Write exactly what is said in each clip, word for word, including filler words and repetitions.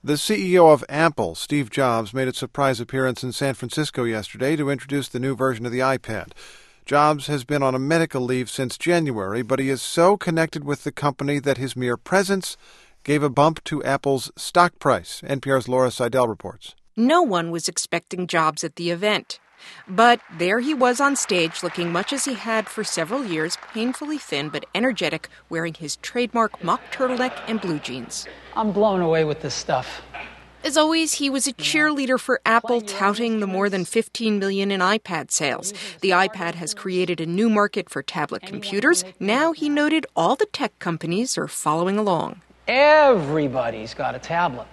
The C E O of Apple, Steve Jobs, made a surprise appearance in San Francisco yesterday to introduce the new version of the iPad. Jobs has been on a medical leave since January, but he is so connected with the company that his mere presence gave a bump to Apple's stock price. N P R's Laura Seidel reports. No one was expecting Jobs at the event. But there he was on stage, looking much as he had for several years, painfully thin but energetic, wearing his trademark mock turtleneck and blue jeans. I'm blown away with this stuff. As always, he was a cheerleader for Apple, touting the more than fifteen million in iPad sales. The iPad has created a new market for tablet computers. Now, he noted, all the tech companies are following along. Everybody's got a tablet.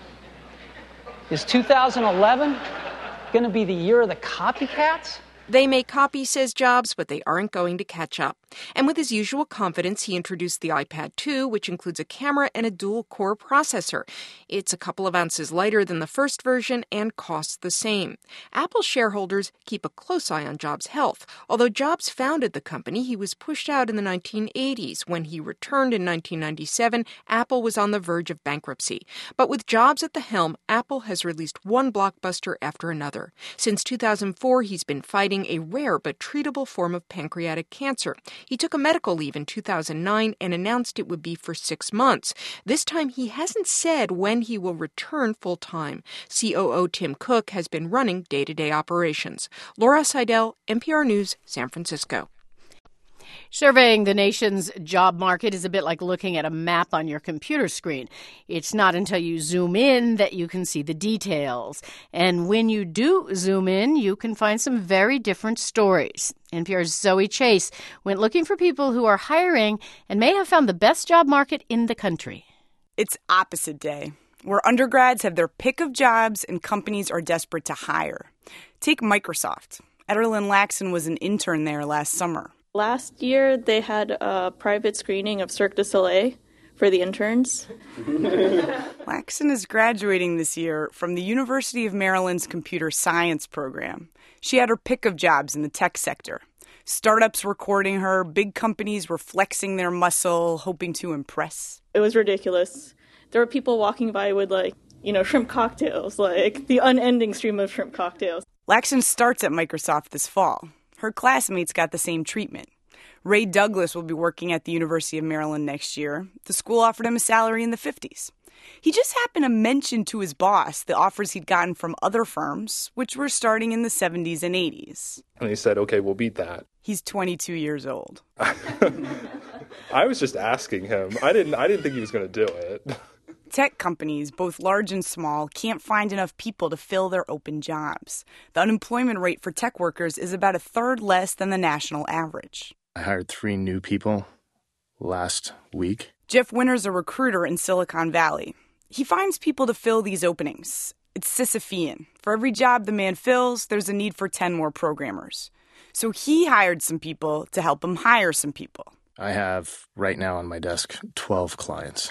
Is two thousand eleven going to be the year of the copycats? They may copy, says Jobs, but they aren't going to catch up. And with his usual confidence, he introduced the iPad two, which includes a camera and a dual-core processor. It's a couple of ounces lighter than the first version and costs the same. Apple shareholders keep a close eye on Jobs' health. Although Jobs founded the company, he was pushed out in the nineteen eighties. When he returned in nineteen ninety-seven, Apple was on the verge of bankruptcy. But with Jobs at the helm, Apple has released one blockbuster after another. Since two thousand four, he's been fighting a rare but treatable form of pancreatic cancer. He took a medical leave in two thousand nine and announced it would be for six months. This time, he hasn't said when he will return full-time. C O O Tim Cook has been running day-to-day operations. Laura Seidel, N P R News, San Francisco. Surveying the nation's job market is a bit like looking at a map on your computer screen. It's not until you zoom in that you can see the details. And when you do zoom in, you can find some very different stories. N P R's Zoe Chase went looking for people who are hiring and may have found the best job market in the country. It's opposite day, where undergrads have their pick of jobs and companies are desperate to hire. Take Microsoft. Ederlyn Laxon was an intern there last summer. Last year, they had a private screening of Cirque du Soleil for the interns. Laxon is graduating this year from the University of Maryland's computer science program. She had her pick of jobs in the tech sector. Startups were courting her, big companies were flexing their muscle, hoping to impress. It was ridiculous. There were people walking by with, like, you know, shrimp cocktails, like the unending stream of shrimp cocktails. Laxon starts at Microsoft this fall. Her classmates got the same treatment. Ray Douglas will be working at the University of Maryland next year. The school offered him a salary in the fifties. He just happened to mention to his boss the offers he'd gotten from other firms, which were starting in the seventies and eighties. And he said, okay, we'll beat that. He's twenty-two years old. I was just asking him. I didn't, I didn't think he was going to do it. Tech companies, both large and small, can't find enough people to fill their open jobs. The unemployment rate for tech workers is about a third less than the national average. I hired three new people last week. Jeff Winter's a recruiter in Silicon Valley. He finds people to fill these openings. It's Sisyphean. For every job the man fills, there's a need for ten more programmers. So he hired some people to help him hire some people. I have right now on my desk twelve clients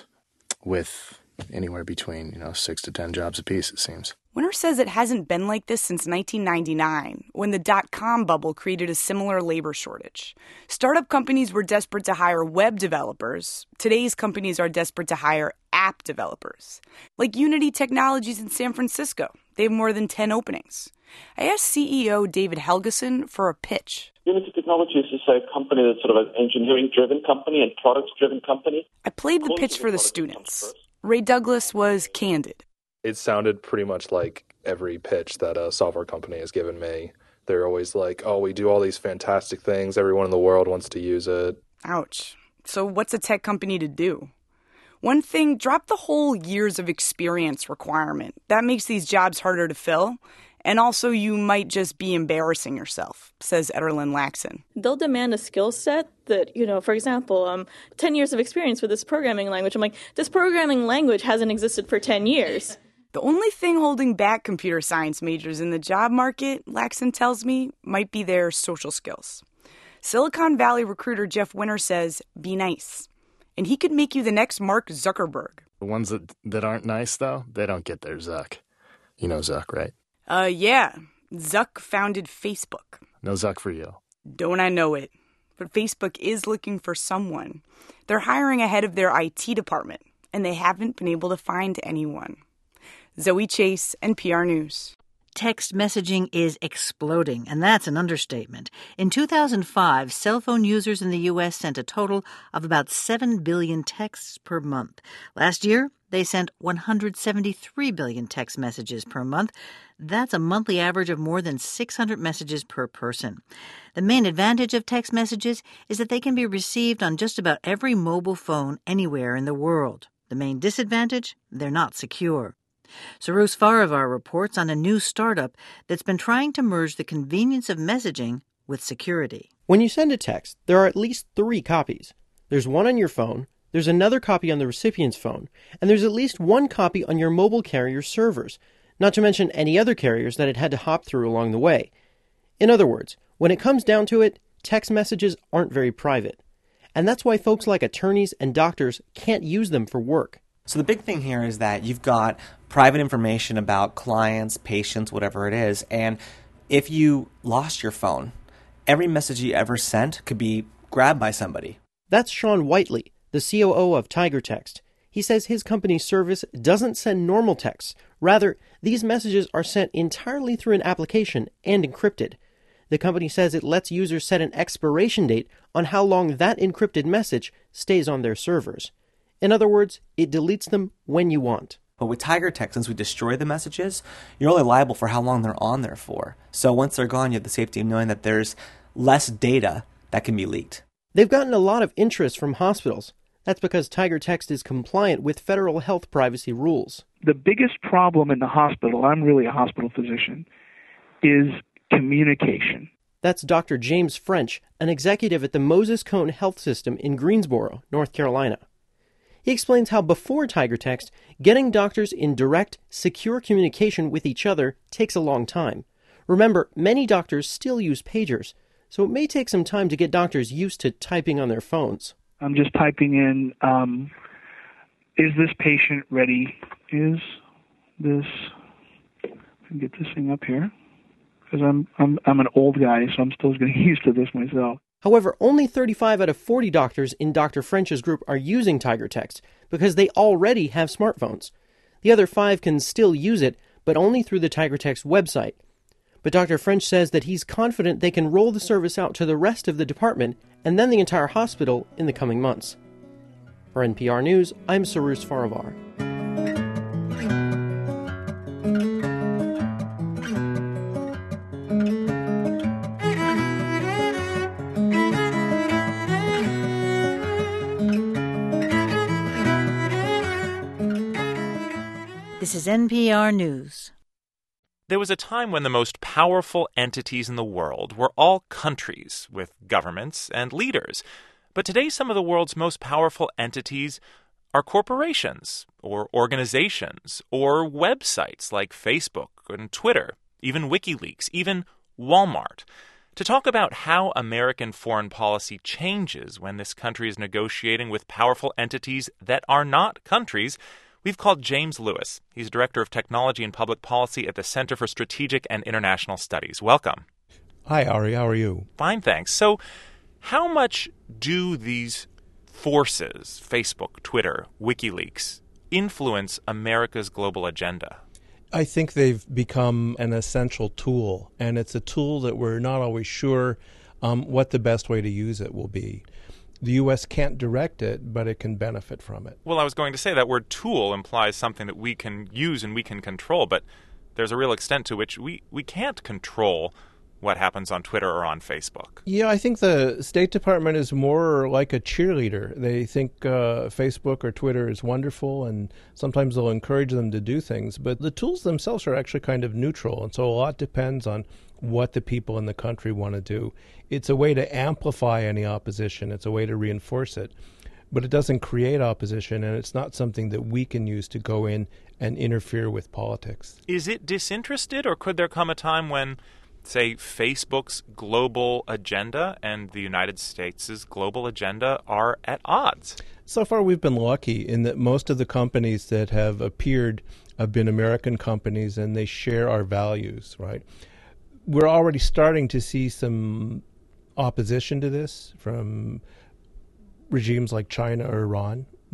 with anywhere between, you know, six to ten jobs apiece, it seems. Winter says it hasn't been like this since nineteen ninety-nine, when the dot-com bubble created a similar labor shortage. Startup companies were desperate to hire web developers. Today's companies are desperate to hire app developers. Like Unity Technologies in San Francisco. They have more than ten openings. I asked C E O David Helgeson for a pitch. Unity Technologies is a company that's sort of an engineering-driven company and products-driven company. I played the pitch for the students. Ray Douglas was candid. It sounded pretty much like every pitch that a software company has given me. They're always like, oh, we do all these fantastic things. Everyone in the world wants to use it. Ouch. So what's a tech company to do? One thing, drop the whole years of experience requirement. That makes these jobs harder to fill. And also, you might just be embarrassing yourself, says Ederlyn Laxon. They'll demand a skill set that, you know, for example, um, ten years of experience with this programming language. I'm like, this programming language hasn't existed for ten years. The only thing holding back computer science majors in the job market, Laxon tells me, might be their social skills. Silicon Valley recruiter Jeff Winter says, be nice. And he could make you the next Mark Zuckerberg. The ones that, that aren't nice, though, they don't get their Zuck. You know Zuck, right? Uh, yeah. Zuck founded Facebook. No Zuck for you. Don't I know it? But Facebook is looking for someone. They're hiring ahead of their I T department, and they haven't been able to find anyone. Zoe Chase, N P R News. Text messaging is exploding, and that's an understatement. In two thousand five, cell phone users in the U S sent a total of about seven billion texts per month. Last year, they sent one hundred seventy-three billion text messages per month. That's a monthly average of more than six hundred messages per person. The main advantage of text messages is that they can be received on just about every mobile phone anywhere in the world. The main disadvantage? They're not secure. Sarus Farivar reports on a new startup that's been trying to merge the convenience of messaging with security. When you send a text, there are at least three copies. There's one on your phone, there's another copy on the recipient's phone, and there's at least one copy on your mobile carrier's servers, not to mention any other carriers that it had to hop through along the way. In other words, when it comes down to it, text messages aren't very private. And that's why folks like attorneys and doctors can't use them for work. So the big thing here is that you've got private information about clients, patients, whatever it is, and if you lost your phone, every message you ever sent could be grabbed by somebody. That's Sean Whiteley, the C O O of TigerText. He says his company's service doesn't send normal texts. Rather, these messages are sent entirely through an application and encrypted. The company says it lets users set an expiration date on how long that encrypted message stays on their servers. In other words, it deletes them when you want. But with TigerText, since we destroy the messages, you're only liable for how long they're on there for. So once they're gone, you have the safety of knowing that there's less data that can be leaked. They've gotten a lot of interest from hospitals. That's because TigerText is compliant with federal health privacy rules. The biggest problem in the hospital, I'm really a hospital physician, is communication. That's Doctor James French, an executive at the Moses Cone Health System in Greensboro, North Carolina. He explains how before TigerText, getting doctors in direct, secure communication with each other takes a long time. Remember, many doctors still use pagers, so it may take some time to get doctors used to typing on their phones. I'm just typing in, um, is this patient ready? Is this, I can get this thing up here, because I'm, I'm, I'm an old guy, so I'm still getting used to this myself. However, only thirty-five out of forty doctors in Doctor French's group are using TigerText because they already have smartphones. The other five can still use it, but only through the TigerText website. But Doctor French says that he's confident they can roll the service out to the rest of the department and then the entire hospital in the coming months. For N P R News, I'm Sarus Farivar. This is N P R News. There was a time when the most powerful entities in the world were all countries with governments and leaders. But today, some of the world's most powerful entities are corporations or organizations or websites like Facebook and Twitter, even WikiLeaks, even Walmart. To talk about how American foreign policy changes when this country is negotiating with powerful entities that are not countries, we've called James Lewis. He's Director of Technology and Public Policy at the Center for Strategic and International Studies. Welcome. Hi, Ari. How are you? Fine, thanks. So how much do these forces, Facebook, Twitter, WikiLeaks, influence America's global agenda? I think they've become an essential tool, and it's a tool that we're not always sure um, what the best way to use it will be. The U S can't direct it, but it can benefit from it. Well, I was going to say that word tool implies something that we can use and we can control, but there's a real extent to which we, we can't control what happens on Twitter or on Facebook. Yeah, I think the State Department is more like a cheerleader. They think uh, Facebook or Twitter is wonderful, and sometimes they'll encourage them to do things. But the tools themselves are actually kind of neutral, and so a lot depends on what the people in the country want to do. It's a way to amplify any opposition. It's a way to reinforce it. But it doesn't create opposition, and it's not something that we can use to go in and interfere with politics. Is it disinterested, or could there come a time when, say, Facebook's global agenda and the United States' global agenda are at odds? So far, we've been lucky in that most of the companies that have appeared have been American companies, and they share our values, right? We're already starting to see some opposition to this from regimes like China or Iran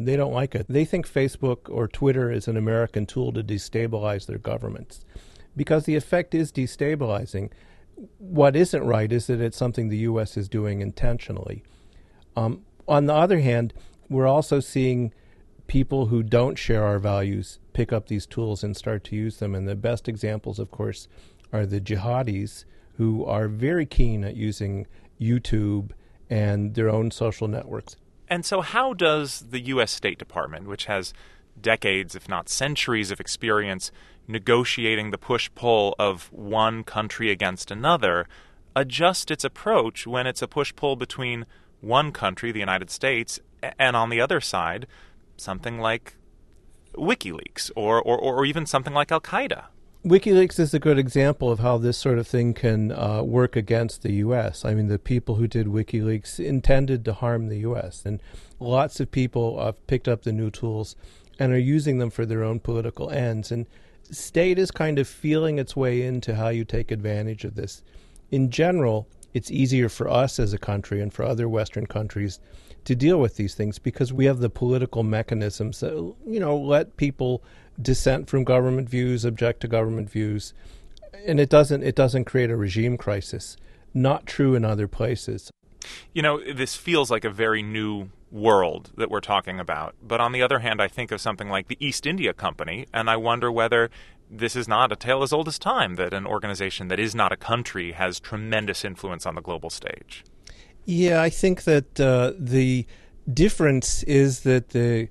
They don't like it. They think Facebook or Twitter is an American tool to destabilize their governments because the effect is destabilizing. What isn't right is that it's something the U S is doing intentionally. Um, on the other hand, we're also seeing people who don't share our values pick up these tools and start to use them. And the best examples, of course, are the jihadis who are very keen at using YouTube and their own social networks. And so how does the U S State Department, which has decades, if not centuries, of experience negotiating the push-pull of one country against another, adjust its approach when it's a push-pull between one country, the United States, and on the other side, something like WikiLeaks or, or, or even something like Al-Qaeda? WikiLeaks is a good example of how this sort of thing can uh, work against the U S. I mean, the people who did WikiLeaks intended to harm the U S, and lots of people have picked up the new tools and are using them for their own political ends. And state is kind of feeling its way into how you take advantage of this. In general, it's easier for us as a country and for other Western countries to deal with these things because we have the political mechanisms that, you know, let people dissent from government views, object to government views, and it doesn't it doesn't create a regime crisis. Not true in other places. You know, this feels like a very new world that we're talking about. But on the other hand, I think of something like the East India Company, and I wonder whether this is not a tale as old as time, that an organization that is not a country has tremendous influence on the global stage. Yeah, I think that uh, the difference is that the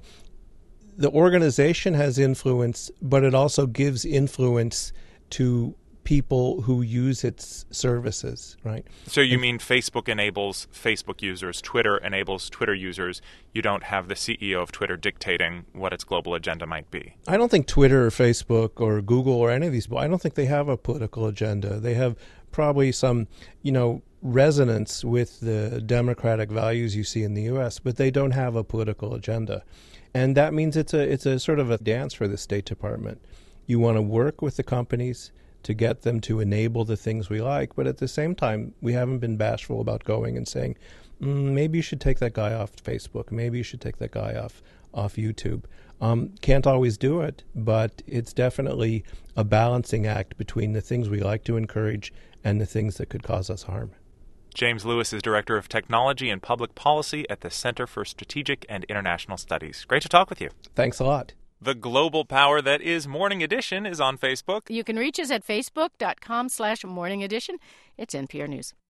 the organization has influence, but it also gives influence to people who use its services, right? So you mean Facebook enables Facebook users, Twitter enables Twitter users. You don't have the C E O of Twitter dictating what its global agenda might be. I don't think Twitter or Facebook or Google or any of these, I don't think they have a political agenda. They have probably some, you know, resonance with the democratic values you see in the U S, but they don't have a political agenda. And that means it's a it's a sort of a dance for the State Department. You want to work with the companies to get them to enable the things we like, but at the same time, we haven't been bashful about going and saying, mm, maybe you should take that guy off Facebook, maybe you should take that guy off off YouTube. Um, can't always do it, but it's definitely a balancing act between the things we like to encourage and the things that could cause us harm. James Lewis is Director of Technology and Public Policy at the Center for Strategic and International Studies. Great to talk with you. Thanks a lot. The global power that is Morning Edition is on Facebook. You can reach us at facebook.com slash Morning Edition. It's N P R News.